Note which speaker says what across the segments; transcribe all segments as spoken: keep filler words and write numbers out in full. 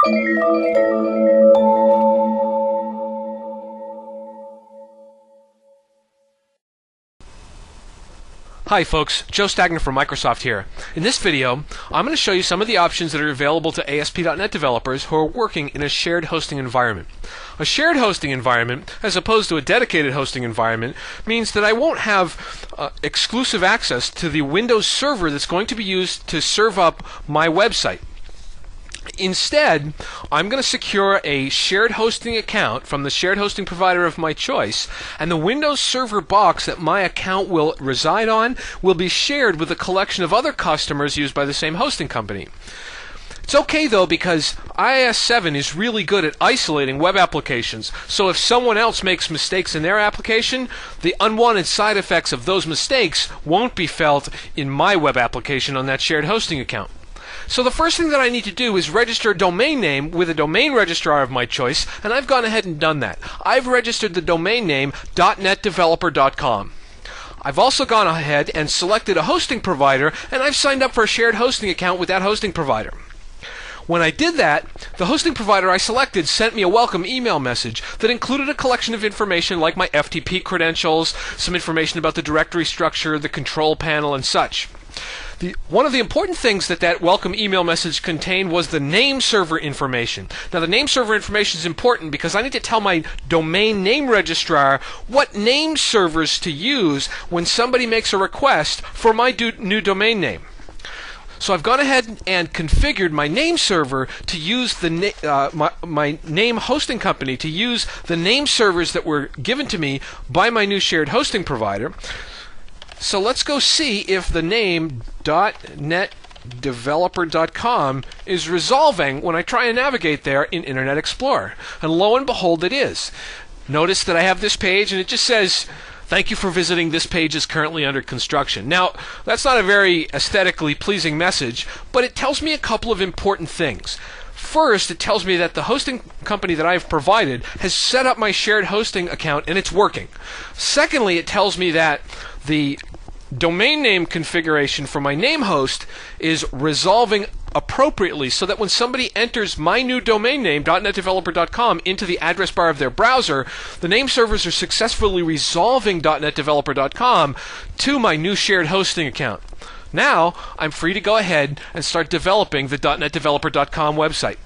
Speaker 1: Hi folks, Joe Stagner from Microsoft here. In this video, I'm going to show you some of the options that are available to A S P dot net developers who are working in a shared hosting environment. A shared hosting environment, as opposed to a dedicated hosting environment, means that I won't have uh, exclusive access to the Windows server that's going to be used to serve up my website. Instead, I'm going to secure a shared hosting account from the shared hosting provider of my choice, and the Windows Server box that my account will reside on will be shared with a collection of other customers used by the same hosting company. It's okay though, because I I S seven is really good at isolating web applications, so if someone else makes mistakes in their application, the unwanted side effects of those mistakes won't be felt in my web application on that shared hosting account. So the first thing that I need to do is register a domain name with a domain registrar of my choice, and I've gone ahead and done that. I've registered the domain name dot net developer dot com. I've also gone ahead and selected a hosting provider, and I've signed up for a shared hosting account with that hosting provider. When I did that, the hosting provider I selected sent me a welcome email message that included a collection of information like my F T P credentials, some information about the directory structure, the control panel, and such. The, one of the important things that that welcome email message contained was the name server information. Now, the name server information is important because I need to tell my domain name registrar what name servers to use when somebody makes a request for my do, new domain name. So I've gone ahead and configured my name server to use the na uh, my, my name hosting company to use the name servers that were given to me by my new shared hosting provider. So let's go see if the name dot net developer dot com is resolving when I try and navigate there in Internet Explorer. And lo and behold, it is. Notice that I have this page and it just says, "Thank you for visiting. This page is currently under construction." Now, that's not a very aesthetically pleasing message, but it tells me a couple of important things. First, it tells me that the hosting company that I've provided has set up my shared hosting account and it's working. Secondly, it tells me that the domain name configuration for my name host is resolving appropriately, so that when somebody enters my new domain name dot net developer dot com into the address bar of their browser, the name servers are successfully resolving dot net developer dot com to my new shared hosting account. Now, I'm free to go ahead and start developing the dot net developer dot com website.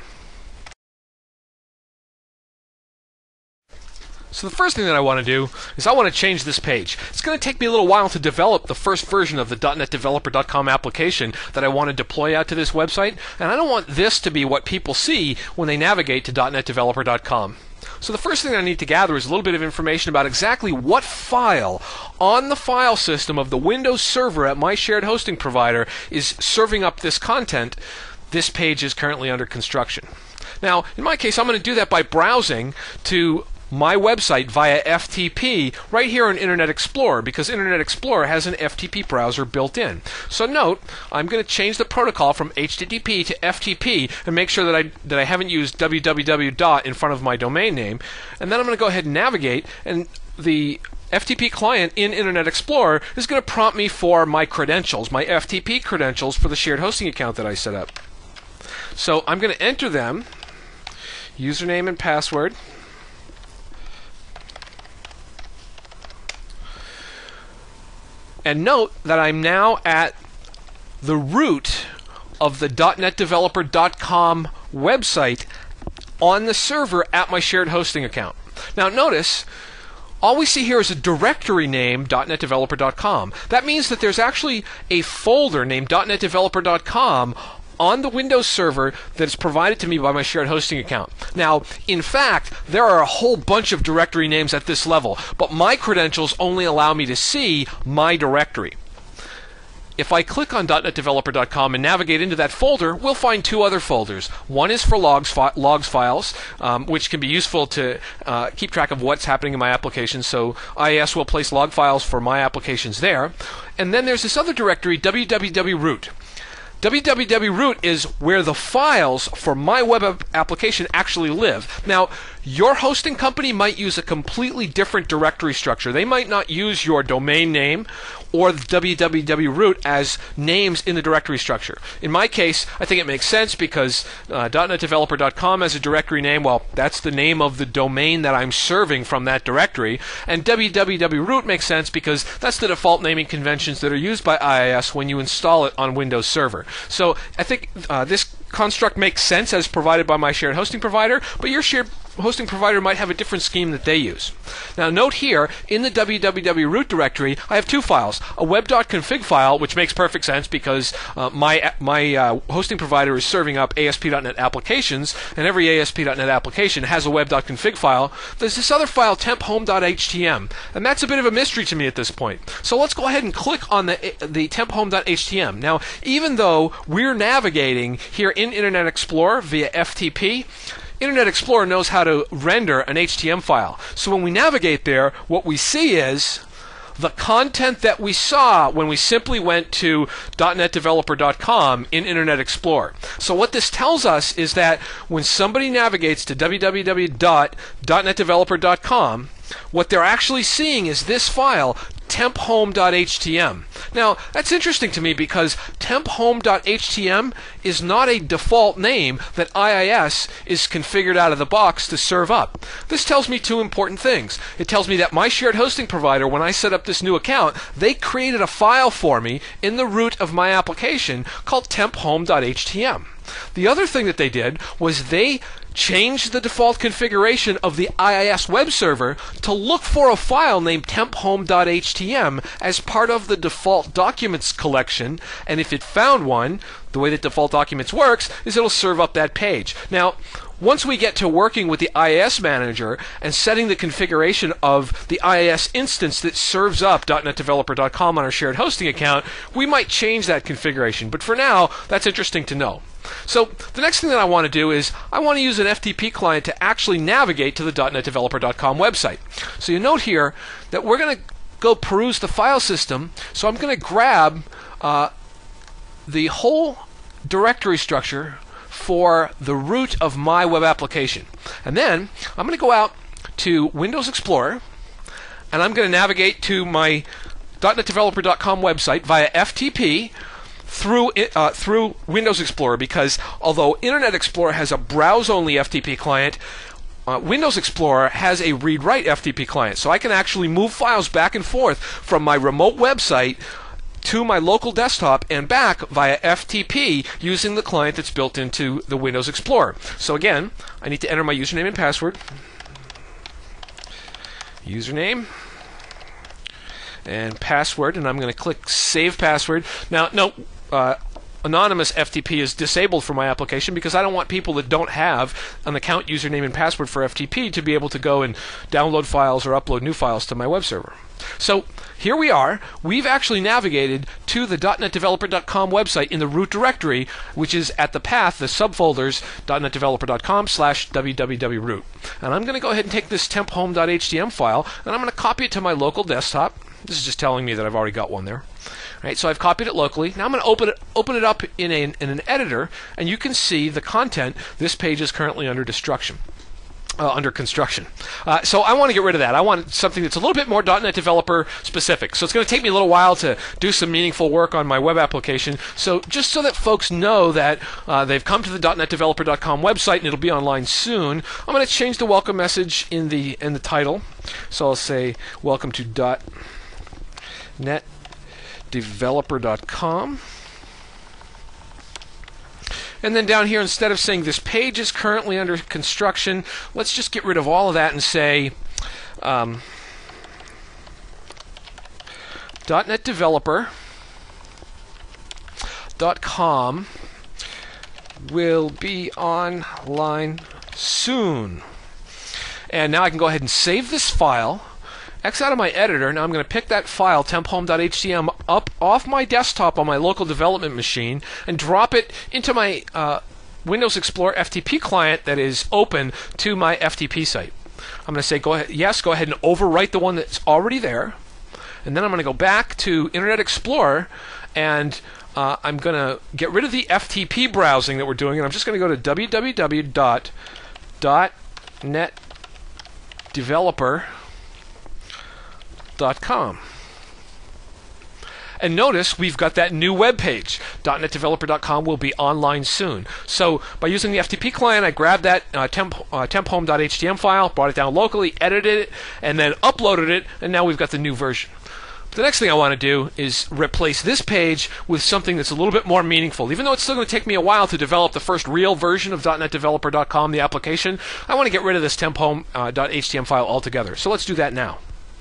Speaker 1: So the first thing that I want to do is I want to change this page. It's going to take me a little while to develop the first version of the dot net developer dot com application that I want to deploy out to this website, and I don't want this to be what people see when they navigate to dot net developer dot com. So the first thing I need to gather is a little bit of information about exactly what file on the file system of the Windows server at my shared hosting provider is serving up this content. This page is currently under construction. Now, in my case, I'm going to do that by browsing to my website via F T P right here in Internet Explorer, because Internet Explorer has an F T P browser built in. So note, I'm going to change the protocol from H T T P to F T P and make sure that I that I haven't used www dot in front of my domain name, and then I'm going to go ahead and navigate, and the F T P client in Internet Explorer is going to prompt me for my credentials, my F T P credentials for the shared hosting account that I set up. So I'm going to enter them, username and password. And note that I'm now at the root of the dot net developer dot com website on the server at my shared hosting account. Now notice, all we see here is a directory name dot net developer dot com. That means that there's actually a folder named dot net developer dot com on the Windows server that's provided to me by my shared hosting account. Now, in fact, there are a whole bunch of directory names at this level, but my credentials only allow me to see my directory. If I click on dot net developer dot com and navigate into that folder, we'll find two other folders. One is for logs, fi logs files, um, which can be useful to uh, keep track of what's happening in my application, so I I S will place log files for my applications there. And then there's this other directory, www root. www root is where the files for my web application actually live. Now, Your hosting company might use a completely different directory structure. They might not use your domain name or the www root as names in the directory structure. In my case, I think it makes sense because uh, .net developer dot com as a directory name, well, that's the name of the domain that I'm serving from that directory. And www root makes sense because that's the default naming conventions that are used by I I S when you install it on Windows Server. So I think uh, this construct makes sense as provided by my shared hosting provider, but your shared hosting provider might have a different scheme that they use. Now note here, in the www root directory, I have two files. A web.config file, which makes perfect sense because uh, my my uh, hosting provider is serving up A S P dot net applications, and every A S P dot net application has a web.config file. There's this other file, temp home dot H T M, and that's a bit of a mystery to me at this point. So let's go ahead and click on the, the temp home dot H T M. Now, even though we're navigating here in Internet Explorer via F T P, Internet Explorer knows how to render an H T M file. So when we navigate there, what we see is the content that we saw when we simply went to .net developer dot com in Internet Explorer. So what this tells us is that when somebody navigates to www dot net developer dot com, what they're actually seeing is this file, temp home dot H T M. Now, that's interesting to me because temp home dot H T M is not a default name that I I S is configured out of the box to serve up. This tells me two important things. It tells me that my shared hosting provider, when I set up this new account, they created a file for me in the root of my application called temp home dot H T M. The other thing that they did was they changed the default configuration of the I I S web server to look for a file named temp home dot H T M as part of the default documents collection, and if it found one, the way that default documents works is it'll serve up that page. Now, once we get to working with the I I S manager and setting the configuration of the I I S instance that serves up .net developer dot com on our shared hosting account, we might change that configuration. But for now, that's interesting to know. So the next thing that I want to do is I want to use an F T P client to actually navigate to the .net developer dot com website. So you note here that we're going to go peruse the file system. So I'm going to grab uh, the whole directory structure for the root of my web application. And then I'm going to go out to Windows Explorer, and I'm going to navigate to my .net developer dot com website via F T P through uh, through Windows Explorer, because although Internet Explorer has a browse-only F T P client, uh, Windows Explorer has a read-write F T P client. So I can actually move files back and forth from my remote website to my local desktop and back via F T P using the client that's built into the Windows Explorer. So again, I need to enter my username and password. Username and password, and I'm going to click Save Password. Now, no, uh, Anonymous F T P is disabled for my application because I don't want people that don't have an account username and password for F T P to be able to go and download files or upload new files to my web server. So here we are. We've actually navigated to the .net developer dot com website in the root directory, which is at the path, the subfolders, .net developer dot com slash www root. And I'm going to go ahead and take this temp home dot H T M file, and I'm going to copy it to my local desktop. This is just telling me that I've already got one there. All right, so I've copied it locally. Now I'm going to open it, open it up in, a, in an editor, and you can see the content. This page is currently under destruction. Uh, under construction. Uh, so I want to get rid of that. I want something that's a little bit more .net Developer specific. So it's going to take me a little while to do some meaningful work on my web application. So just so that folks know that uh, they've come to the .net developer dot com website and it'll be online soon, I'm going to change the welcome message in the in the title. So I'll say welcome to .net developer dot com. And then down here, instead of saying this page is currently under construction, let's just get rid of all of that and say um, .net developer dot com will be online soon. And now I can go ahead and save this file, X out of my editor. Now I'm going to pick that file, temp home dot H T M, up off my desktop on my local development machine and drop it into my uh, Windows Explorer F T P client that is open to my F T P site. I'm going to say, go ahead, yes, go ahead and overwrite the one that's already there. And then I'm going to go back to Internet Explorer, and uh, I'm going to get rid of the F T P browsing that we're doing, and I'm just going to go to www dot net developer dot com. And notice we've got that new web page. dot net developer dot com will be online soon. So by using the F T P client, I grabbed that uh, temp, uh, temp home dot H T M file, brought it down locally, edited it, and then uploaded it, and now we've got the new version. The next thing I want to do is replace this page with something that's a little bit more meaningful. Even though it's still going to take me a while to develop the first real version of dot net developer dot com, the application, I want to get rid of this temp home dot H T M file altogether. So let's do that now.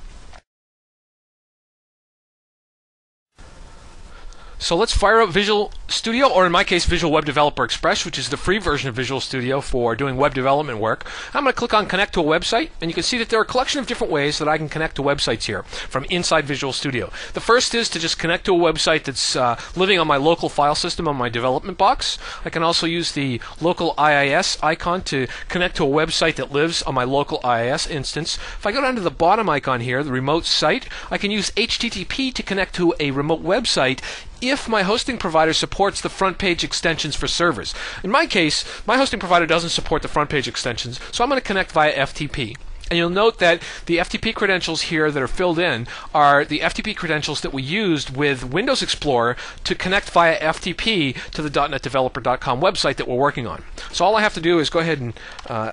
Speaker 1: So let's fire up Visual Studio, or in my case, Visual Web Developer Express, which is the free version of Visual Studio for doing web development work. I'm going to click on Connect to a Website, and you can see that there are a collection of different ways that I can connect to websites here from inside Visual Studio. The first is to just connect to a website that's uh, living on my local file system on my development box. I can also use the local I I S icon to connect to a website that lives on my local I I S instance. If I go down to the bottom icon here, the remote site, I can use H T T P to connect to a remote website if my hosting provider supports the front page extensions for servers. In my case, my hosting provider doesn't support the front page extensions, so I'm going to connect via F T P. And you'll note that the F T P credentials here that are filled in are the F T P credentials that we used with Windows Explorer to connect via F T P to the dot net developer dot com website that we're working on. So all I have to do is go ahead and uh,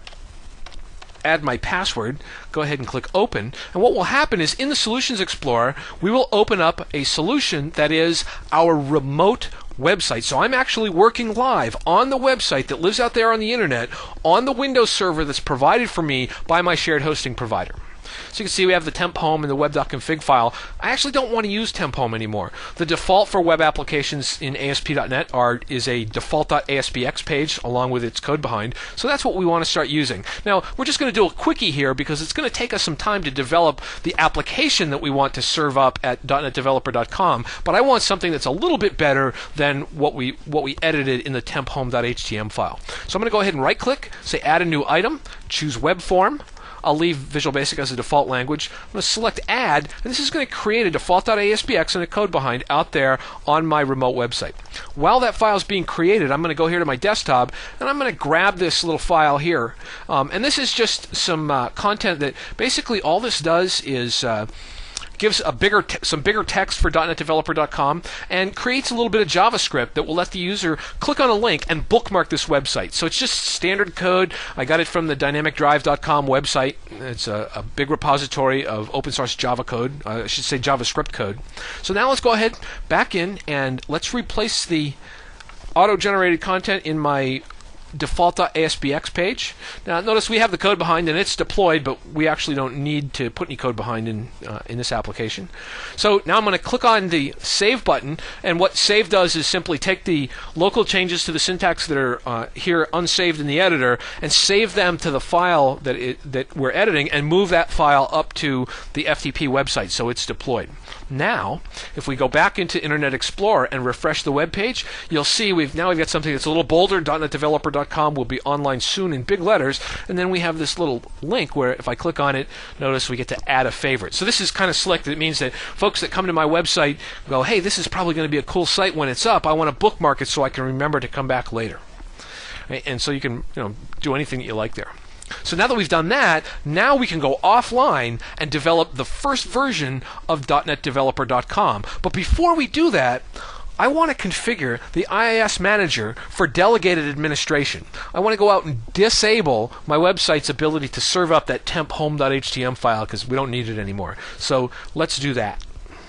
Speaker 1: add my password, go ahead and click Open, and what will happen is in the Solutions Explorer we will open up a solution that is our remote website. So I'm actually working live on the website that lives out there on the internet on the Windows server that's provided for me by my shared hosting provider. So you can see we have the temp home and the web.config file. I actually don't want to use temp home anymore. The default for web applications in A S P dot net are, is a default.aspx page along with its code behind. So that's what we want to start using. Now, we're just going to do a quickie here because it's going to take us some time to develop the application that we want to serve up at dot net developer dot com, but I want something that's a little bit better than what we, what we edited in the temp home dot H T M file. So I'm going to go ahead and right-click, say Add a New Item, choose Web Form. I'll leave Visual Basic as a default language. I'm going to select Add, and this is going to create a default.aspx and a code behind out there on my remote website. While that file is being created, I'm going to go here to my desktop, and I'm going to grab this little file here. Um, and this is just some uh, content that basically all this does is uh, gives a bigger te some bigger text for dot net developer dot com and creates a little bit of JavaScript that will let the user click on a link and bookmark this website. So it's just standard code. I got it from the dynamic drive dot com website. It's a, a big repository of open source Java code. Uh, I should say JavaScript code. So now let's go ahead back in and let's replace the auto-generated content in my default.aspx page. Now notice we have the code behind and it's deployed, but we actually don't need to put any code behind in uh, in this application. So now I'm going to click on the Save button, and what Save does is simply take the local changes to the syntax that are uh, here unsaved in the editor and save them to the file that it, that we're editing and move that file up to the F T P website so it's deployed. Now, if we go back into Internet Explorer and refresh the web page, you'll see we've now we've got something that's a little bolder. dot net developer dot com will be online soon in big letters, and then we have this little link where if I click on it, notice we get to add a favorite. So this is kind of slick. It means that folks that come to my website go, hey, this is probably going to be a cool site when it's up. I want to bookmark it so I can remember to come back later. Right? And so you can you know do anything that you like there. So now that we've done that, now we can go offline and develop the first version of dot net developer dot com. But before we do that, I want to configure the I I S Manager for delegated administration. I want to go out and disable my website's ability to serve up that temp home dot H T M file because we don't need it anymore. So let's do that.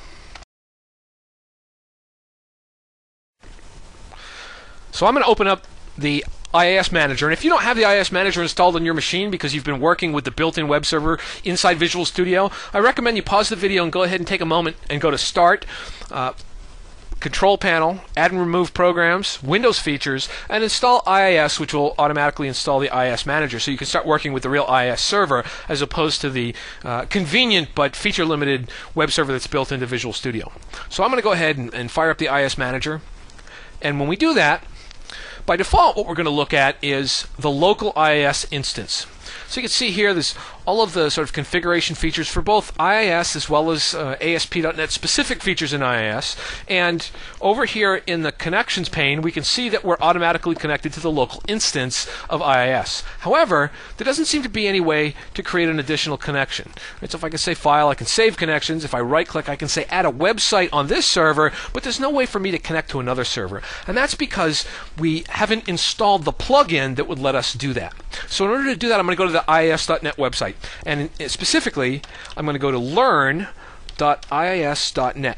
Speaker 1: So I'm going to open up the I I S Manager, and if you don't have the I I S Manager installed on your machine because you've been working with the built-in web server inside Visual Studio, I recommend you pause the video and go ahead and take a moment and go to Start, uh, Control Panel, Add and Remove Programs, Windows Features, and install I I S, which will automatically install the I I S Manager, so you can start working with the real I I S server as opposed to the uh, convenient but feature-limited web server that's built into Visual Studio. So I'm going to go ahead and, and fire up the I I S Manager, and when we do that, by default, what we're going to look at is the local I I S instance. So you can see here there's all of the sort of configuration features for both I I S as well as uh, A S P dot net specific features in I I S. And over here in the connections pane, we can see that we're automatically connected to the local instance of I I S. However, there doesn't seem to be any way to create an additional connection. Right, so if I can say File, I can save connections. If I right-click, I can say Add a website on this server, but there's no way for me to connect to another server. And that's because we haven't installed the plugin that would let us do that. So in order to do that, I'm going to go to the I I S dot net website. And specifically, I'm going to go to learn dot I I S dot net.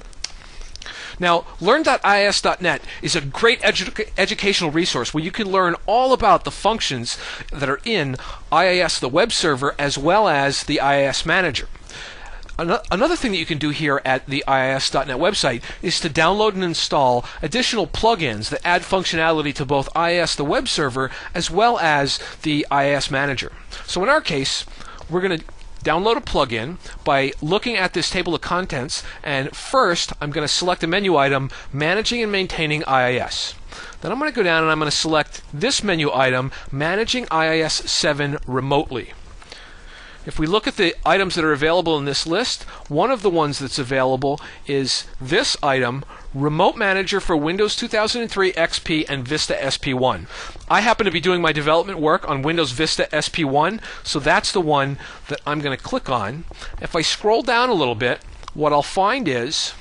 Speaker 1: Now, learn dot I I S dot net is a great edu educational resource where you can learn all about the functions that are in I I S, the web server, as well as the I I S manager. Another thing that you can do here at the I I S dot net website is to download and install additional plugins that add functionality to both I I S, the web server, as well as the I I S manager. So in our case, we're going to download a plugin by looking at this table of contents, and first I'm going to select a menu item, Managing and Maintaining I I S. Then I'm going to go down and I'm going to select this menu item, Managing I I S seven Remotely. If we look at the items that are available in this list, one of the ones that's available is this item, Remote Manager for Windows two thousand three X P and Vista S P one. I happen to be doing my development work on Windows Vista S P one, so that's the one that I'm going to click on. If I scroll down a little bit, what I'll find is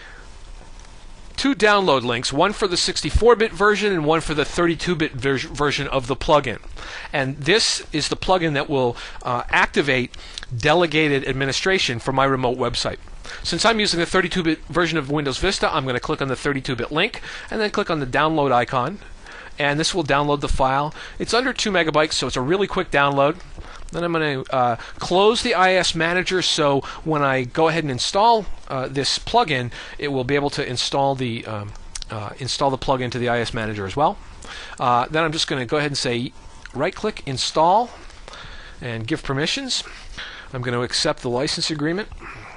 Speaker 1: two download links, one for the sixty-four bit version and one for the thirty-two bit ver version of the plugin. And this is the plugin that will uh, activate delegated administration for my remote website. Since I'm using the thirty-two bit version of Windows Vista, I'm going to click on the thirty-two bit link and then click on the download icon, and this will download the file. It's under two megabytes, so it's a really quick download. Then I'm going to uh, close the I I S manager, so when I go ahead and install uh, this plugin, it will be able to install the um, uh, install the plugin to the I I S manager as well. Uh, then I'm just going to go ahead and say right-click, install, and give permissions. I'm going to accept the license agreement.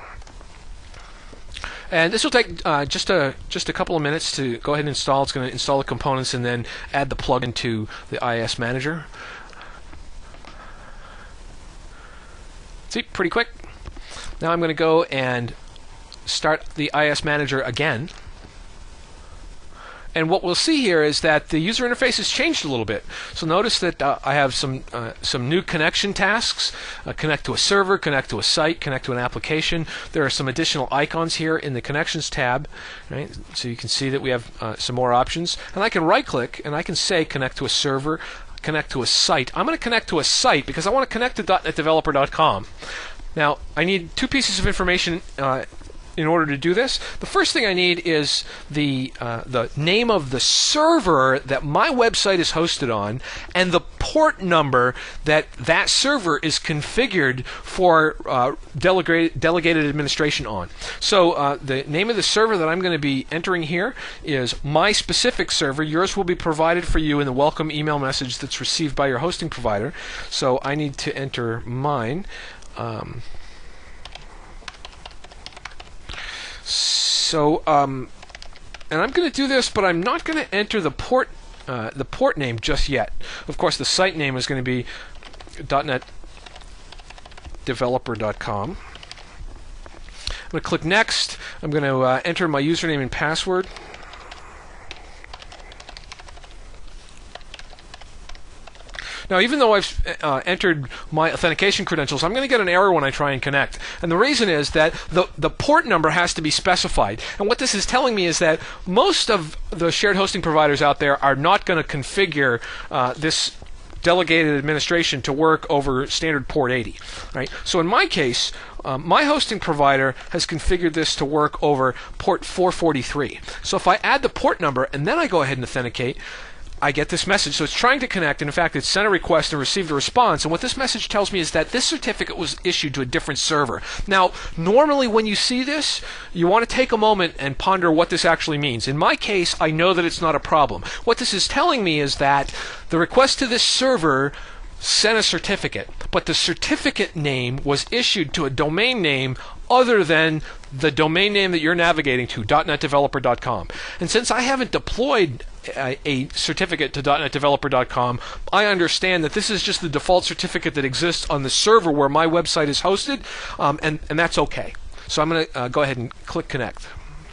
Speaker 1: And this will take uh, just a just a couple of minutes to go ahead and install. It's going to install the components and then add the plugin to the I I S manager. See, pretty quick. Now I'm going to go and start the I I S manager again. And what we'll see here is that the user interface has changed a little bit. So notice that uh, I have some uh, some new connection tasks. Uh, connect to a server, connect to a site, connect to an application. There are some additional icons here in the Connections tab. Right? So you can see that we have uh, some more options. And I can right-click and I can say connect to a server, connect to a site. I'm going to connect to a site because I want to connect to dot net developer dot com. Now, I need two pieces of information uh, in order to do this. The first thing I need is the uh, the name of the server that my website is hosted on and the port number that that server is configured for uh, delegated, delegated administration on. So uh, the name of the server that I'm going to be entering here is my specific server. Yours will be provided for you in the welcome email message that's received by your hosting provider. So I need to enter mine. Um, So, um, and I'm going to do this, but I'm not going to enter the port, uh, the port name just yet. Of course, the site name is going to be dot net developer dot com. I'm going to click Next. I'm going to uh, enter my username and password. Now, even though I've uh, entered my authentication credentials, I'm going to get an error when I try and connect. And the reason is that the, the port number has to be specified. And what this is telling me is that most of the shared hosting providers out there are not going to configure uh, this delegated administration to work over standard port eighty. Right? So in my case, um, my hosting provider has configured this to work over port four forty-three. So if I add the port number and then I go ahead and authenticate, I get this message. So it's trying to connect, and in fact, it's sent a request and received a response. And what this message tells me is that this certificate was issued to a different server. Now, normally when you see this, you want to take a moment and ponder what this actually means. In my case, I know that it's not a problem. What this is telling me is that the request to this server sent a certificate, but the certificate name was issued to a domain name other than the domain name that you're navigating to, dot net developer dot com. And since I haven't deployed a, a certificate to dot net developer dot com, I understand that this is just the default certificate that exists on the server where my website is hosted, um, and, and that's okay. So I'm going to uh, go ahead and click connect.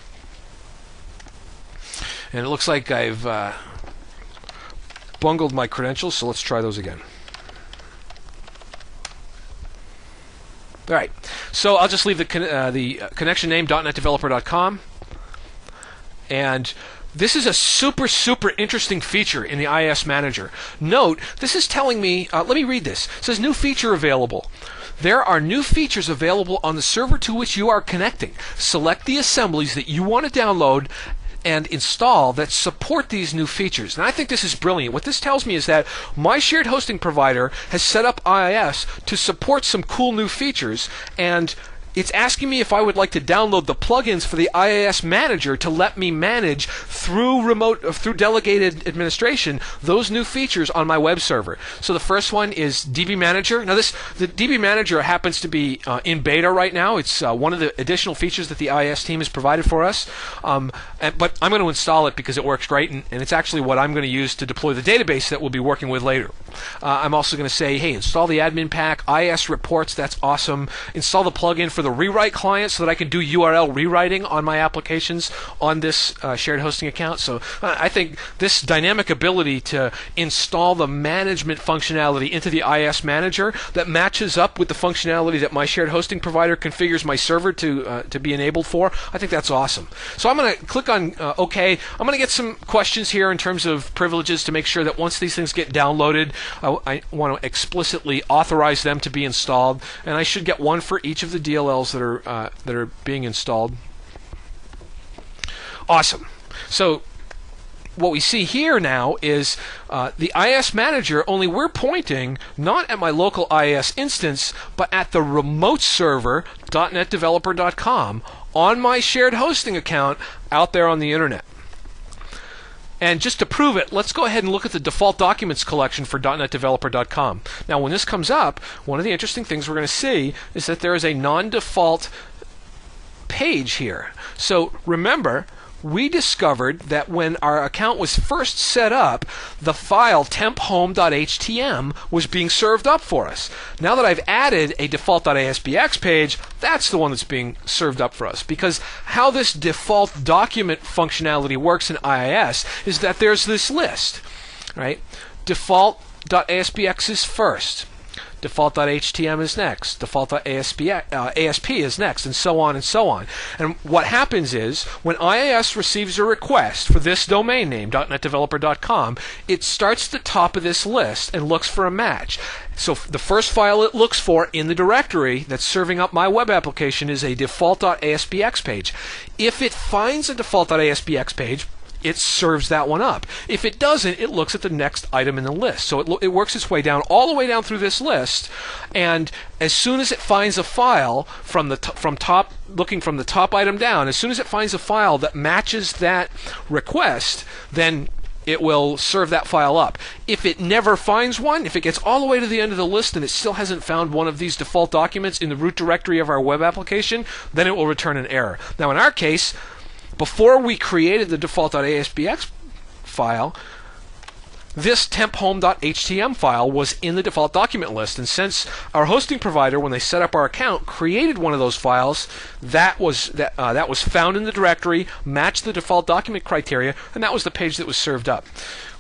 Speaker 1: And it looks like I've uh, bungled my credentials, so let's try those again. All right, so I'll just leave the con uh, the connection name dot net developer dot com, and this is a super super interesting feature in the I I S Manager. Note, this is telling me. Uh, let me read this. It says new feature available. There are new features available on the server to which you are connecting. Select the assemblies that you want to download and install that support these new features. And I think this is brilliant. What this tells me is that my shared hosting provider has set up I I S to support some cool new features, and it's asking me if I would like to download the plugins for the I I S Manager to let me manage through remote, through delegated administration, those new features on my web server. So the first one is D B Manager. Now this, the D B Manager happens to be uh, in beta right now. It's uh, one of the additional features that the I I S team has provided for us. Um, and, but I'm going to install it because it works great, and, and it's actually what I'm going to use to deploy the database that we'll be working with later. Uh, I'm also going to say, hey, install the admin pack, I I S reports. That's awesome. Install the plugin for the rewrite client so that I can do U R L rewriting on my applications on this uh, shared hosting account. So uh, I think this dynamic ability to install the management functionality into the I I S Manager that matches up with the functionality that my shared hosting provider configures my server to uh, to be enabled for, I think that's awesome. So I'm going to click on uh, OK. I'm going to get some questions here in terms of privileges to make sure that once these things get downloaded, I, I want to explicitly authorize them to be installed, and I should get one for each of the D L Ls that are uh, that are being installed. Awesome. So what we see here now is uh, the I I S Manager, only we're pointing not at my local I I S instance, but at the remote server dot net developer dot com on my shared hosting account out there on the internet. And just to prove it, let's go ahead and look at the default documents collection for dot net developer dot com. Now, when this comes up, one of the interesting things we're going to see is that there is a non-default page here. So remember, we discovered that when our account was first set up, the file temp home dot H T M was being served up for us. Now that I've added a default dot A S P X page, that's the one that's being served up for us. Because how this default document functionality works in I I S is that there's this list, right? default dot A S P X is first. default dot H T M is next, default dot A S P, uh, A S P is next, and so on and so on. And what happens is, when I I S receives a request for this domain name, dot net developer dot com, it starts at the top of this list and looks for a match. So the first file it looks for in the directory that's serving up my web application is a default dot A S P X page. If it finds a default dot A S P X page, it serves that one up. If it doesn't, it looks at the next item in the list. So it, it works its way down, all the way down through this list, and as soon as it finds a file from the t from top, looking from the top item down, as soon as it finds a file that matches that request, then it will serve that file up. If it never finds one, if it gets all the way to the end of the list and it still hasn't found one of these default documents in the root directory of our web application, then it will return an error. Now in our case, before we created the default dot A S P X file, this temp home dot H T M file was in the default document list. And since our hosting provider, when they set up our account, created one of those files, that was that uh, that was found in the directory, matched the default document criteria, and that was the page that was served up.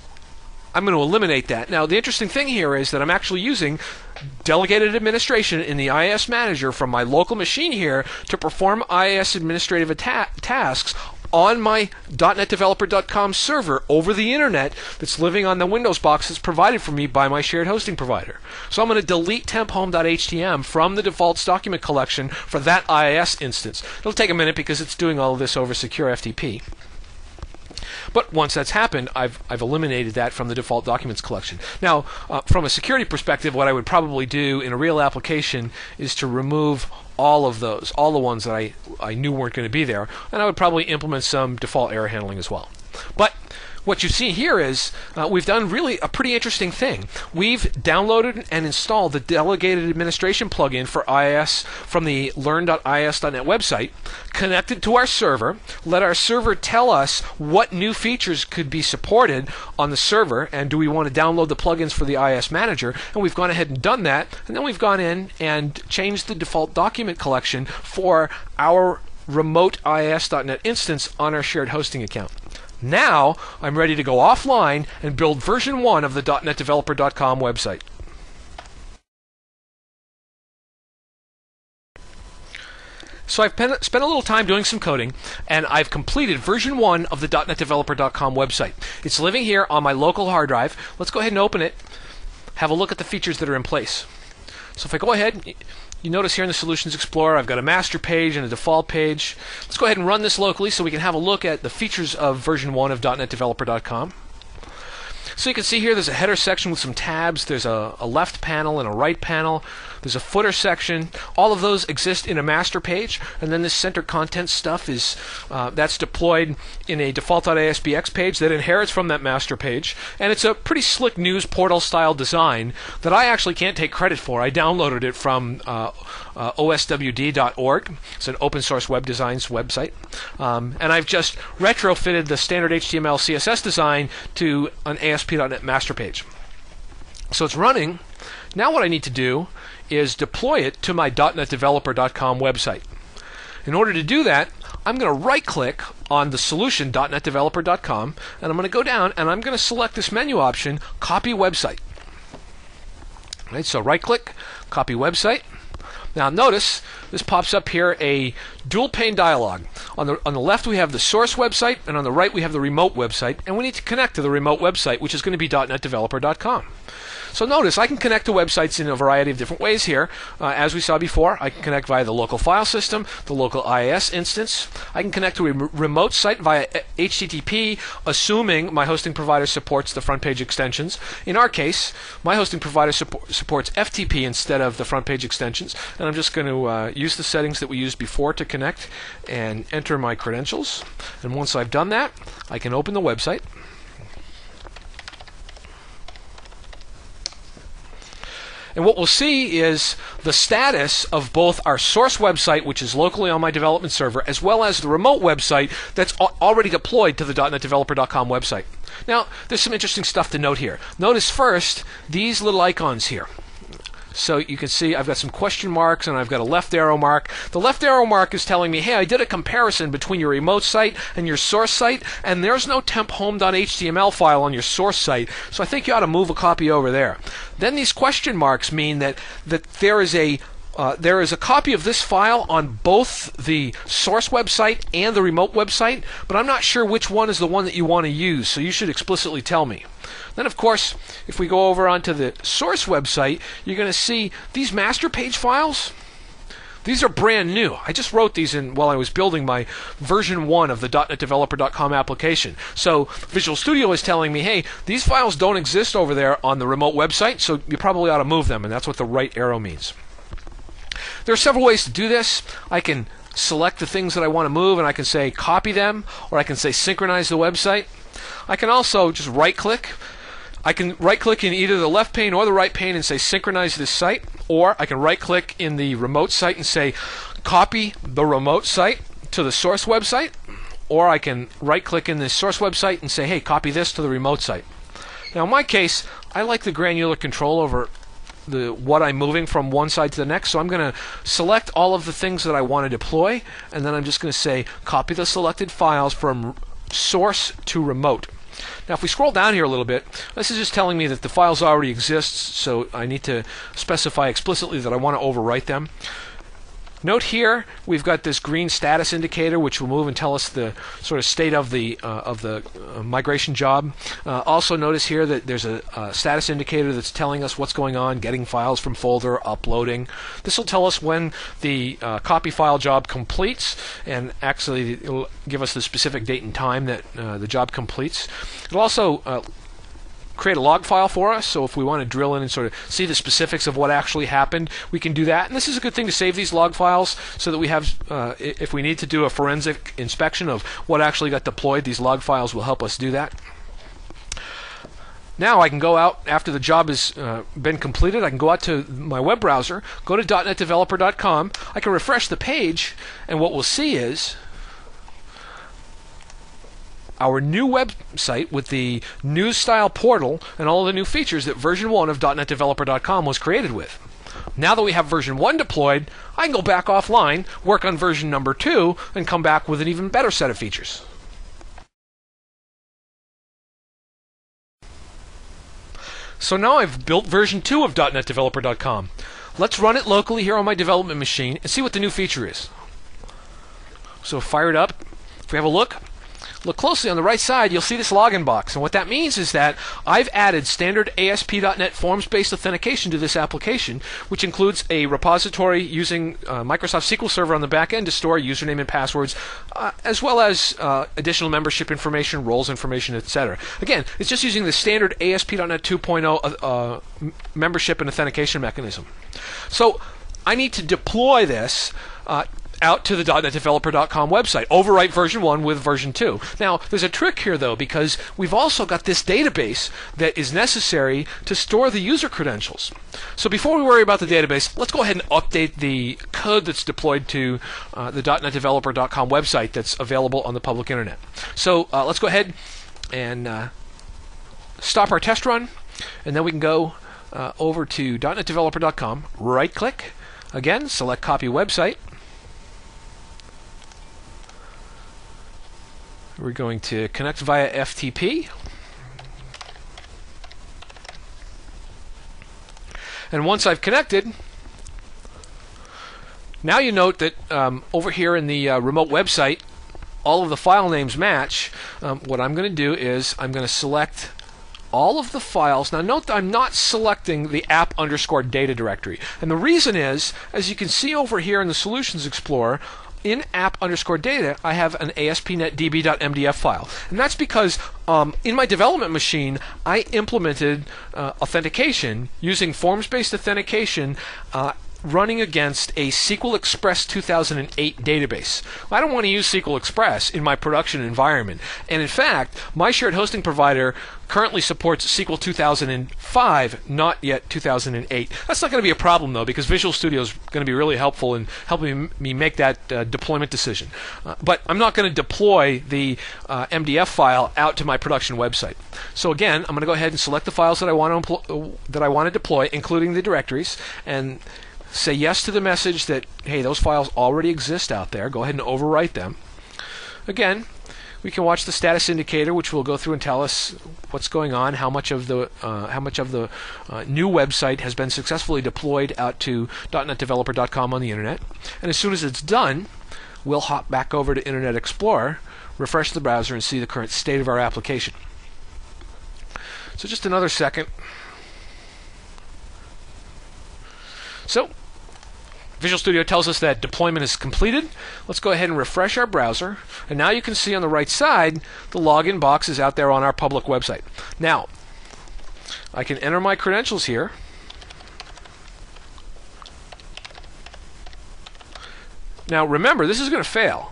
Speaker 1: I'm going to eliminate that. Now, the interesting thing here is that I'm actually using delegated administration in the I I S Manager from my local machine here to perform I I S administrative tasks on my dot net developer dot com server over the internet that's living on the Windows box that's provided for me by my shared hosting provider. So I'm going to delete temp home dot H T M from the defaults document collection for that I I S instance. It'll take a minute because it's doing all of this over secure F T P. But once that's happened, I've, I've eliminated that from the default documents collection. Now, uh, from a security perspective, what I would probably do in a real application is to remove all of those, all the ones that I, I knew weren't going to be there, and I would probably implement some default error handling as well. But what you see here is uh, we've done really a pretty interesting thing. We've downloaded and installed the Delegated Administration plugin for I I S from the learn dot I I S dot net website, connected to our server, let our server tell us what new features could be supported on the server, and do we want to download the plugins for the I I S Manager, and we've gone ahead and done that, and then we've gone in and changed the default document collection for our remote I I S dot net instance on our shared hosting account. Now I'm ready to go offline and build version one of the dot net developer dot com website. So I've pen, spent a little time doing some coding, and I've completed version one of the dot net developer dot com website. It's living here on my local hard drive. Let's go ahead and open it, have a look at the features that are in place. So if I go ahead, you notice here in the Solutions Explorer, I've got a master page and a default page. Let's go ahead and run this locally so we can have a look at the features of version one of dot net developer dot com. So you can see here there's a header section with some tabs. There's a, a left panel and a right panel. There's a footer section. All of those exist in a master page, and then this center content stuff is uh, that's deployed in a default dot A S P X page that inherits from that master page, and it's a pretty slick news portal style design that I actually can't take credit for. I downloaded it from uh, uh, O S W D dot org. It's an open source web designs website, um, and I've just retrofitted the standard H T M L C S S design to an A S P dot net master page. So it's running. Now what I need to do is deploy it to my dot net developer dot com website. In order to do that, I'm going to right-click on the solution dot net developer dot com, and I'm going to go down and I'm going to select this menu option, Copy Website. Right, so right-click, Copy Website. Now notice this pops up here a dual pane dialog. On the on the left we have the source website, and on the right we have the remote website, and we need to connect to the remote website, which is going to be dot net developer dot com. So notice I can connect to websites in a variety of different ways here. Uh, as we saw before, I can connect via the local file system, the local I I S instance. I can connect to a re remote site via H T T P, assuming my hosting provider supports the front page extensions. In our case, my hosting provider support, supports F T P instead of the front page extensions, and I'm just going to uh, use the settings that we used before to connect and enter my credentials. And once I've done that, I can open the website. And what we'll see is the status of both our source website, which is locally on my development server, as well as the remote website that's already deployed to the dot net developer dot com website. Now, there's some interesting stuff to note here. Notice first these little icons here. So you can see I've got some question marks and I've got a left arrow mark. The left arrow mark is telling me, hey, I did a comparison between your remote site and your source site, and there's no temp home dot H T M L file on your source site, so I think you ought to move a copy over there. Then these question marks mean that, that there is a Uh, there is a copy of this file on both the source website and the remote website, but I'm not sure which one is the one that you want to use, so you should explicitly tell me. Then, of course, if we go over onto the source website, you're going to see these master page files. These are brand new. I just wrote these in while I was building my version one of the dot net developer dot com application. So Visual Studio is telling me, hey, these files don't exist over there on the remote website, so you probably ought to move them, and that's what the right arrow means. There are several ways to do this. I can select the things that I want to move, and I can say copy them, or I can say synchronize the website. I can also just right-click. I can right-click in either the left pane or the right pane and say synchronize this site, or I can right-click in the remote site and say copy the remote site to the source website, or I can right-click in the source website and say, hey, copy this to the remote site. Now, in my case, I like the granular control over the what I'm moving from one side to the next, so I'm going to select all of the things that I want to deploy, and then I'm just going to say copy the selected files from source to remote. Now if we scroll down here a little bit, this is just telling me that the files already exist, so I need to specify explicitly that I want to overwrite them. Note here we've got this green status indicator, which will move and tell us the sort of state of the uh, of the uh, migration job. Uh, also notice here that there's a, a status indicator that's telling us what's going on, getting files from folder, uploading. This will tell us when the uh, copy file job completes, and actually it will give us the specific date and time that uh, the job completes. It'll also uh, create a log file for us, so if we want to drill in and sort of see the specifics of what actually happened, we can do that. And this is a good thing to save these log files so that we have, uh, if we need to do a forensic inspection of what actually got deployed, these log files will help us do that. Now I can go out after the job has uh, been completed. I can go out to my web browser, go to dot net developer dot com. I can refresh the page, and what we'll see is our new website with the new style portal and all the new features that version one of dot net developer dot com was created with. Now that we have version one deployed, I can go back offline, work on version number two, and come back with an even better set of features. So now I've built version two of dot net developer dot com. Let's run it locally here on my development machine and see what the new feature is. So fire it up. If we have a look, look closely on the right side, you'll see this login box. And what that means is that I've added standard A S P dot net forms-based authentication to this application, which includes a repository using uh, Microsoft S Q L Server on the back end to store username and passwords, uh, as well as uh, additional membership information, roles information, et cetera. Again, it's just using the standard A S P dot net two point oh uh, membership and authentication mechanism. So I need to deploy this uh, out to the dot net developer dot com website, overwrite version one with version two. Now, there's a trick here, though, because we've also got this database that is necessary to store the user credentials. So before we worry about the database, let's go ahead and update the code that's deployed to uh, the dot net developer dot com website that's available on the public internet. So uh, let's go ahead and uh, stop our test run, and then we can go uh, over to dot net developer dot com, right-click, again, select Copy Website. We're going to connect via F T P. And once I've connected, now you note that um, over here in the uh, remote website, all of the file names match. Um, what I'm going to do is I'm going to select all of the files. Now note that I'm not selecting the app underscore data directory. And the reason is, as you can see over here in the Solutions Explorer, in app underscore data, I have an A S P dot net D B dot M D F file. And that's because um, in my development machine, I implemented uh, authentication using forms-based authentication uh, running against a S Q L Express two thousand eight database. I don't want to use S Q L Express in my production environment. And in fact, my shared hosting provider currently supports S Q L two thousand five, not yet two thousand eight. That's not going to be a problem, though, because Visual Studio is going to be really helpful in helping me make that uh, deployment decision. Uh, but I'm not going to deploy the uh, M D F file out to my production website. So again, I'm going to go ahead and select the files that I want to empl- that I want to deploy, including the directories, and say yes to the message that, hey, those files already exist out there. Go ahead and overwrite them. Again, we can watch the status indicator, which will go through and tell us what's going on, how much of the uh, how much of the uh, new website has been successfully deployed out to dot net developer dot com on the internet. And as soon as it's done, we'll hop back over to Internet Explorer, refresh the browser, and see the current state of our application. So just another second. So Visual Studio tells us that deployment is completed. Let's go ahead and refresh our browser. And now you can see on the right side, the login box is out there on our public website. Now, I can enter my credentials here. Now, remember, this is going to fail.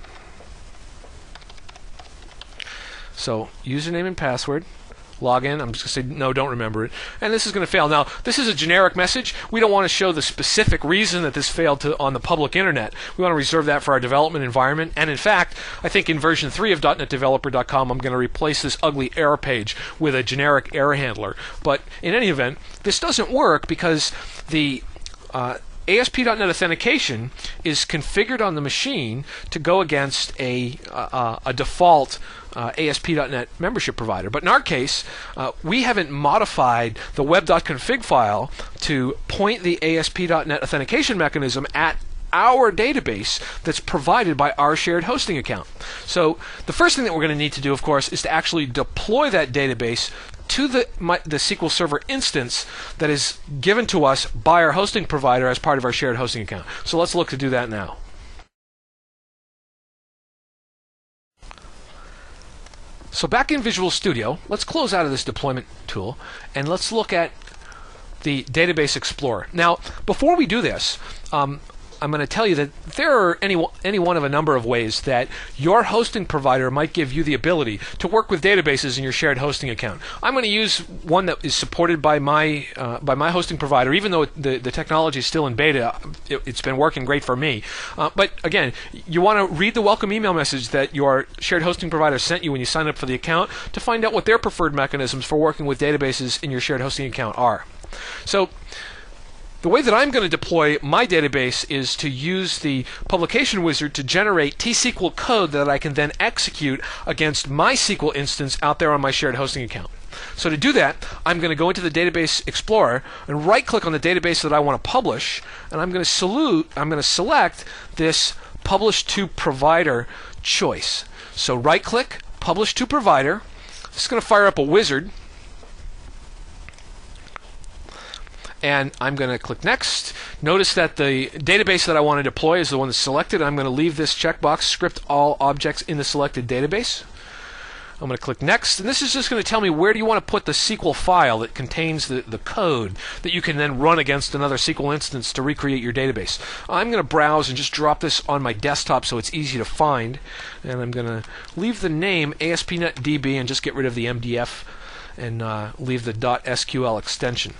Speaker 1: So, username and password. Login. I'm just going to say, no, don't remember it. And this is going to fail. Now, this is a generic message. We don't want to show the specific reason that this failed to, on the public internet. We want to reserve that for our development environment. And in fact, I think in version three of dot net developer dot com, I'm going to replace this ugly error page with a generic error handler. But in any event, this doesn't work because the uh, A S P dot net authentication is configured on the machine to go against a, uh, a default uh, A S P dot net membership provider. But in our case, uh, we haven't modified the web.config file to point the A S P dot net authentication mechanism at our database that's provided by our shared hosting account. So the first thing that we're going to need to do, of course, is to actually deploy that database to the, my, the S Q L Server instance that is given to us by our hosting provider as part of our shared hosting account. So let's look to do that now. So back in Visual Studio, let's close out of this deployment tool and let's look at the Database Explorer. Now, before we do this, um, I'm going to tell you that there are any, any one of a number of ways that your hosting provider might give you the ability to work with databases in your shared hosting account. I'm going to use one that is supported by my uh, by my hosting provider, even though the, the technology is still in beta. It, it's been working great for me. Uh, but again, you want to read the welcome email message that your shared hosting provider sent you when you sign up for the account to find out what their preferred mechanisms for working with databases in your shared hosting account are. So the way that I'm going to deploy my database is to use the publication wizard to generate T S Q L code that I can then execute against my S Q L instance out there on my shared hosting account. So to do that, I'm going to go into the Database Explorer and right-click on the database that I want to publish, and I'm going to salute, I'm going to select this Publish to Provider choice. So right-click, Publish to Provider. This is going to fire up a wizard. And I'm going to click Next. Notice that the database that I want to deploy is the one that's selected. I'm going to leave this checkbox, Script all objects in the selected database. I'm going to click Next, and this is just going to tell me where do you want to put the S Q L file that contains the, the code that you can then run against another S Q L instance to recreate your database. I'm going to browse and just drop this on my desktop so it's easy to find. And I'm going to leave the name A S P dot net D B and just get rid of the M D F and uh, leave the .sql extension.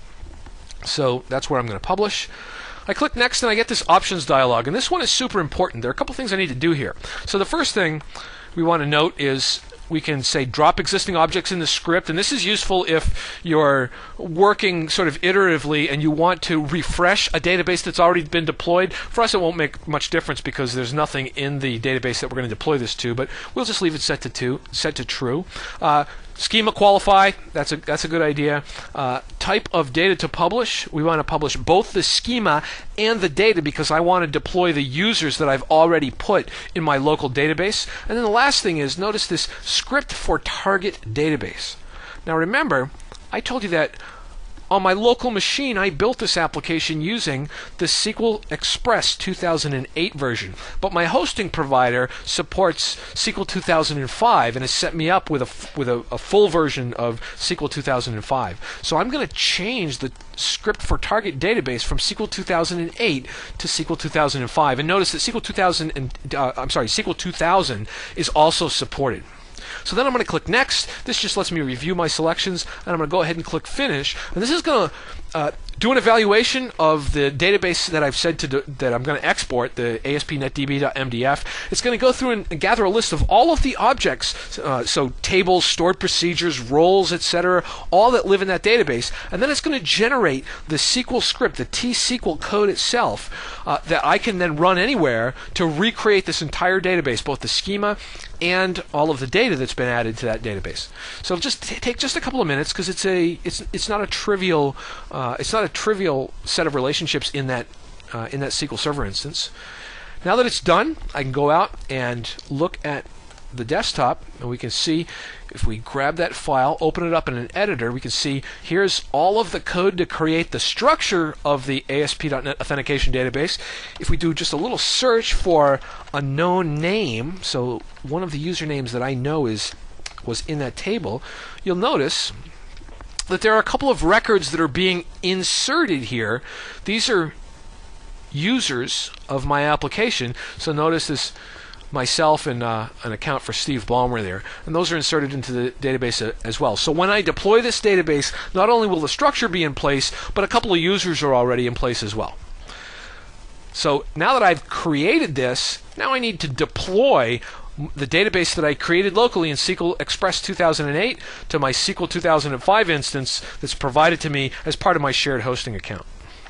Speaker 1: So that's where I'm going to publish. I click Next and I get this options dialog, and this one is super important. There are a couple things I need to do here. So the first thing we want to note is we can say drop existing objects in the script, and this is useful if you're working sort of iteratively and you want to refresh a database that's already been deployed. For us, it won't make much difference because there's nothing in the database that we're going to deploy this to, but we'll just leave it set to two, set to true. Uh, Schema qualify, that's a that's a good idea. Uh, type of data to publish, we want to publish both the schema and the data because I want to deploy the users that I've already put in my local database. And then the last thing is, notice this script for target database. Now remember, I told you that on my local machine, I built this application using the S Q L Express two thousand eight version. But my hosting provider supports S Q L two thousand five and has set me up with a, with a, a full version of S Q L two thousand five. So I'm going to change the script for target database from S Q L two thousand eight to S Q L two thousand five. And notice that S Q L two thousand and, uh, I'm sorry, S Q L two thousand is also supported. So then I'm going to click Next. This just lets me review my selections, and I'm going to go ahead and click Finish. And this is going to uh, do an evaluation of the database that I've said to do, that I'm going to export, the A S P dot net D B dot M D F. It's going to go through and, and gather a list of all of the objects, uh, so tables, stored procedures, roles, et cetera, all that live in that database. And then it's going to generate the S Q L script, the T S Q L code itself, uh, that I can then run anywhere to recreate this entire database, both the schema and all of the data that's been added to that database. So just t take just a couple of minutes because it's a it's it's not a trivial uh, it's not a trivial set of relationships in that uh, in that S Q L Server instance. Now that it's done, I can go out and look at the desktop, and we can see if we grab that file, open it up in an editor, we can see here's all of the code to create the structure of the A S P dot net authentication database. If we do just a little search for a known name, so one of the usernames that I know is was in that table, you'll notice that there are a couple of records that are being inserted here. These are users of my application. So notice this myself and uh, an account for Steve Ballmer there, and those are inserted into the database a, as well. So when I deploy this database, not only will the structure be in place, but a couple of users are already in place as well. So now that I've created this, now I need to deploy the database that I created locally in S Q L Express two thousand eight to my S Q L two thousand five instance that's provided to me as part of my shared hosting account.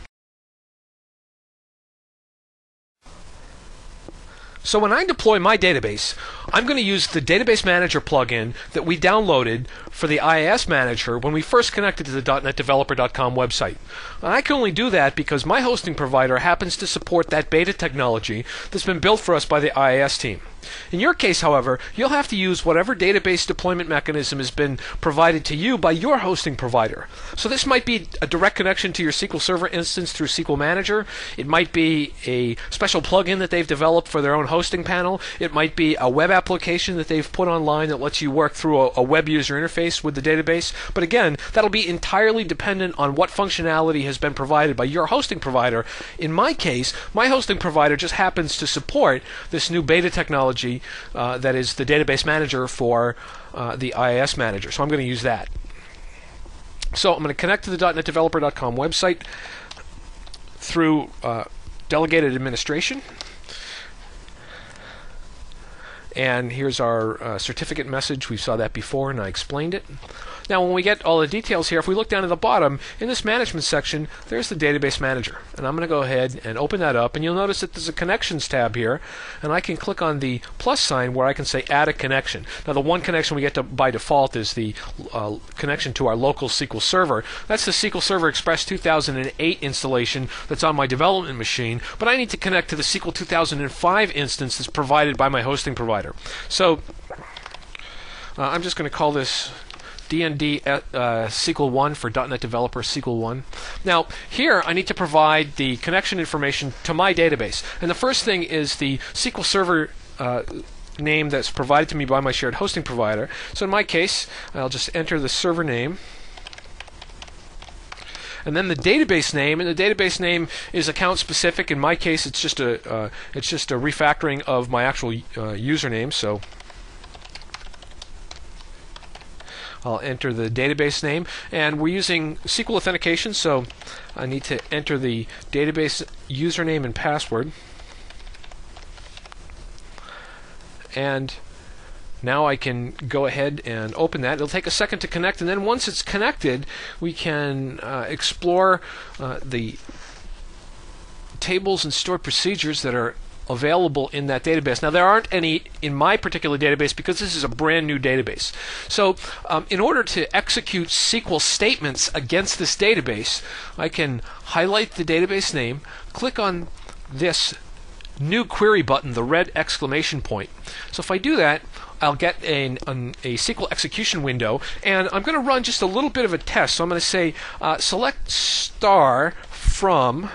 Speaker 1: So when I deploy my database, I'm going to use the Database Manager plugin that we downloaded for the I A S Manager when we first connected to the dot net developer dot com website. And I can only do that because my hosting provider happens to support that beta technology that's been built for us by the I A S team. In your case, however, you'll have to use whatever database deployment mechanism has been provided to you by your hosting provider. So this might be a direct connection to your S Q L Server instance through S Q L Manager. It might be a special plugin that they've developed for their own hosting panel. It might be a web application that they've put online that lets you work through a, a web user interface with the database. But again, that'll be entirely dependent on what functionality has been provided by your hosting provider. In my case, my hosting provider just happens to support this new beta technology uh, that is the database manager for uh, the I I S manager. So I'm going to use that. So I'm going to connect to the dot net developer dot com website through uh, delegated administration. And here's our uh, certificate message. We saw that before and I explained it. Now when we get all the details here, if we look down at the bottom, in this management section, there's the database manager. And I'm going to go ahead and open that up, and you'll notice that there's a connections tab here, and I can click on the plus sign where I can say add a connection. Now the one connection we get to by default is the uh, connection to our local S Q L Server. That's the S Q L Server Express two thousand eight installation that's on my development machine, but I need to connect to the S Q L two thousand five instance that's provided by my hosting provider. So uh, I'm just going to call this D N D uh, S Q L one for dot net Developer S Q L one. Now here I need to provide the connection information to my database, and the first thing is the S Q L Server uh, name that's provided to me by my shared hosting provider. So in my case, I'll just enter the server name, and then the database name, and the database name is account specific. In my case, it's just a uh, it's just a refactoring of my actual uh, username. So I'll enter the database name, and we're using S Q L authentication, so I need to enter the database username and password. And now I can go ahead and open that. It'll take a second to connect, and then once it's connected, we can uh, explore uh, the tables and stored procedures that are available in that database. Now there aren't any in my particular database because this is a brand new database. So um, in order to execute S Q L statements against this database, I can highlight the database name, click on this new query button, the red exclamation point. So if I do that, I'll get an, an, a S Q L execution window, and I'm going to run just a little bit of a test. So I'm going to say uh, select star from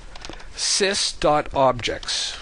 Speaker 1: sys.objects.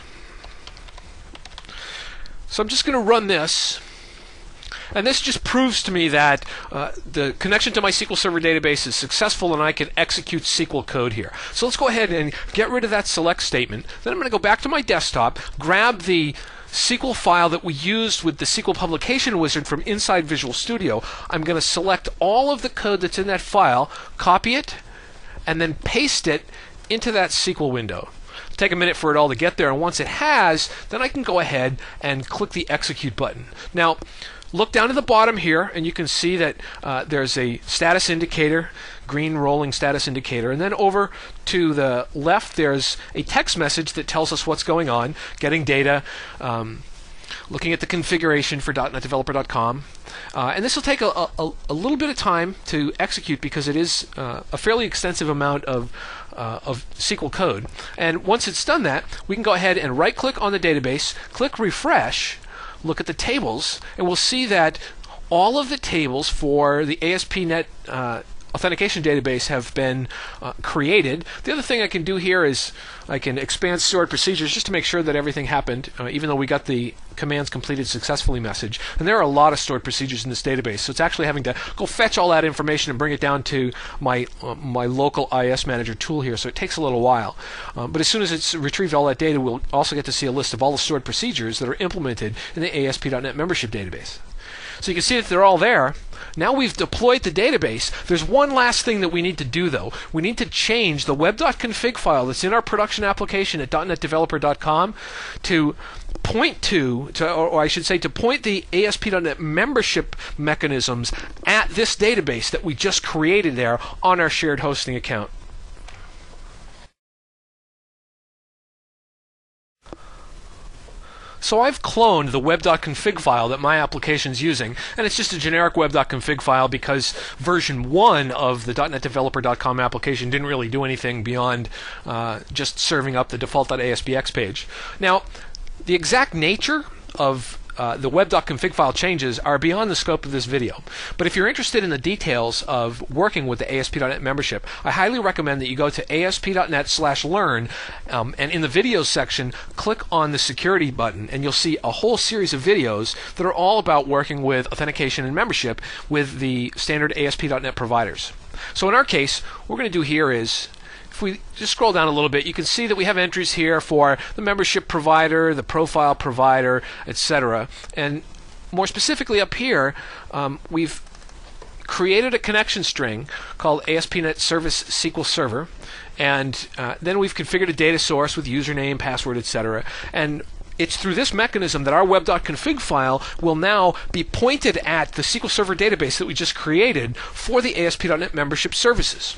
Speaker 1: So I'm just going to run this, and this just proves to me that uh, the connection to my S Q L Server database is successful and I can execute S Q L code here. So let's go ahead and get rid of that select statement. Then I'm going to go back to my desktop, grab the S Q L file that we used with the S Q L publication wizard from inside Visual Studio. I'm going to select all of the code that's in that file, copy it, and then paste it into that S Q L window. Take a minute for it all to get there, and once it has, then I can go ahead and click the execute button. Now look down at the bottom here, and you can see that uh, there's a status indicator, green rolling status indicator, and then over to the left there's a text message that tells us what's going on, getting data, um, looking at the configuration for dot net developer dot com. Uh, and this will take a, a, a little bit of time to execute because it is uh, a fairly extensive amount of, uh, of S Q L code. And once it's done that, we can go ahead and right-click on the database, click refresh, look at the tables, and we'll see that all of the tables for the A S P dot net uh, authentication database have been uh, created. The other thing I can do here is I can expand stored procedures just to make sure that everything happened, uh, even though we got the commands completed successfully message. And there are a lot of stored procedures in this database, so it's actually having to go fetch all that information and bring it down to my uh, my local I I S manager tool here, so it takes a little while. Uh, but as soon as it's retrieved all that data, we'll also get to see a list of all the stored procedures that are implemented in the A S P dot net membership database. So you can see that they're all there. Now we've deployed the database. There's one last thing that we need to do, though. We need to change the web.config file that's in our production application at dot net developer dot com to point to, to or, or I should say, to point the A S P dot net membership mechanisms at this database that we just created there on our shared hosting account. So I've cloned the web.config file that my application is using, and it's just a generic web.config file because version one of the dot net developer dot com application didn't really do anything beyond uh, just serving up the default dot A S P X page. Now, the exact nature of uh, the web.config file changes are beyond the scope of this video. But if you're interested in the details of working with the A S P dot net membership, I highly recommend that you go to A S P dot net slash learn, um, and in the videos section, click on the security button, and you'll see a whole series of videos that are all about working with authentication and membership with the standard A S P dot net providers. So in our case, what we're going to do here is, if we just scroll down a little bit, you can see that we have entries here for the membership provider, the profile provider, et cetera. And more specifically up here, um, we've created a connection string called A S P dot net Service S Q L Server, and uh, then we've configured a data source with username, password, et cetera. And it's through this mechanism that our web.config file will now be pointed at the S Q L Server database that we just created for the A S P dot net membership services.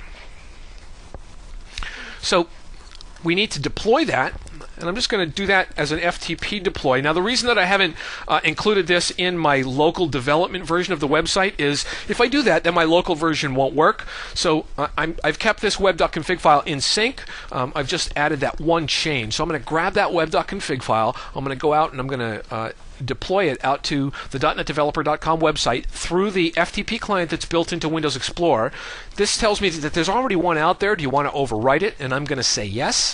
Speaker 1: So we need to deploy that, and I'm just going to do that as an F T P deploy. Now, the reason that I haven't uh, included this in my local development version of the website is if I do that, then my local version won't work. So uh, I'm, I've kept this web.config file in sync. Um, I've just added that one change. So I'm going to grab that web.config file. I'm going to go out and I'm going to uh, deploy it out to the dot net developer dot com website through the F T P client that's built into Windows Explorer. This tells me that there's already one out there. Do you want to overwrite it? And I'm going to say yes.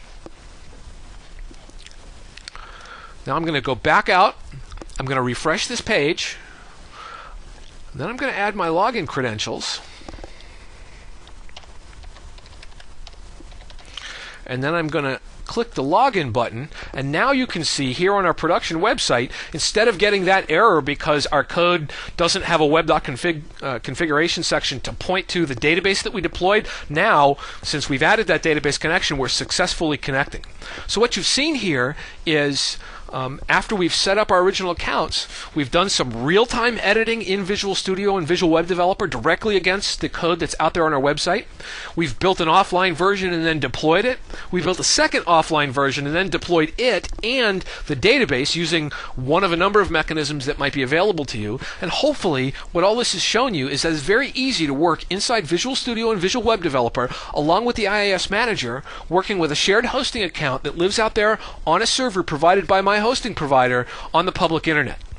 Speaker 1: Now I'm going to go back out. I'm going to refresh this page. Then I'm going to add my login credentials. And then I'm going to click the login button, and now you can see here on our production website, instead of getting that error because our code doesn't have a web.config uh, configuration section to point to the database that we deployed, now, since we've added that database connection, we're successfully connecting. So what you've seen here is Um, after we've set up our original accounts, we've done some real-time editing in Visual Studio and Visual Web Developer directly against the code that's out there on our website. We've built an offline version and then deployed it. We built a second offline version and then deployed it and the database using one of a number of mechanisms that might be available to you. And hopefully, what all this has shown you is that it's very easy to work inside Visual Studio and Visual Web Developer along with the I I S Manager, working with a shared hosting account that lives out there on a server provided by my hosting provider on the public internet.